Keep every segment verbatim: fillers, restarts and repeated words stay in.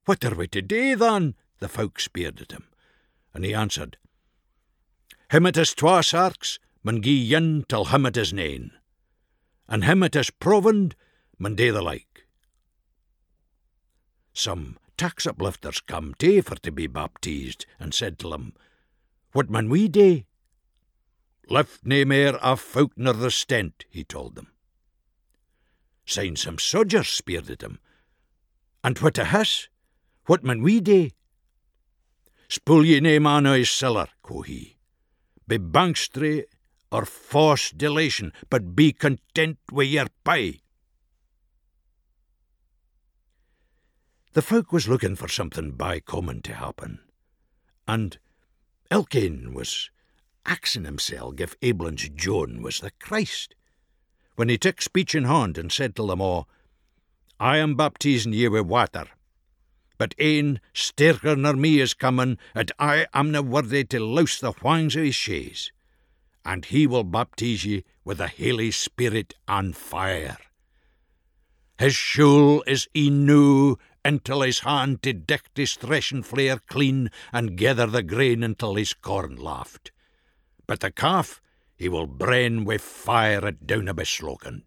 "What are we to do, then?" the folk speered at him, and he answered, "Him it is twa sarks mun gie yin till him it is nane, and him it is provened mun do the like." Some tax uplifters come too for to be baptized, and said to him, "What mun we do?" "Lift nae mair of folk nor the stent," he told them. Syne some sodgers speered at him, "And what o' us? What mun we do?" "Spoil ye nae man o' his siller," quo he, "be bankstry or false delation, but be content wi' your pay." The folk was looking for something by common to happen, and Elkane was axing himself if Abelard's John was the Christ, when he took speech in hand and said to them all, "I am baptizing ye wi' water, but ane sterker nor me is coming, and I amna worthy to loose the whangs of his shoes, and he will baptize ye with the Holy Spirit and fire. His shoul is enew until his hand to dicht his threshing flail clean and gather the grain until his corn laft. But the calf he will brenn wi' fire at down a beslokend."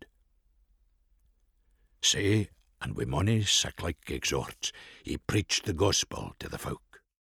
Sae, and wi' mony sic-like exhorts, he preached the gospel to the folk.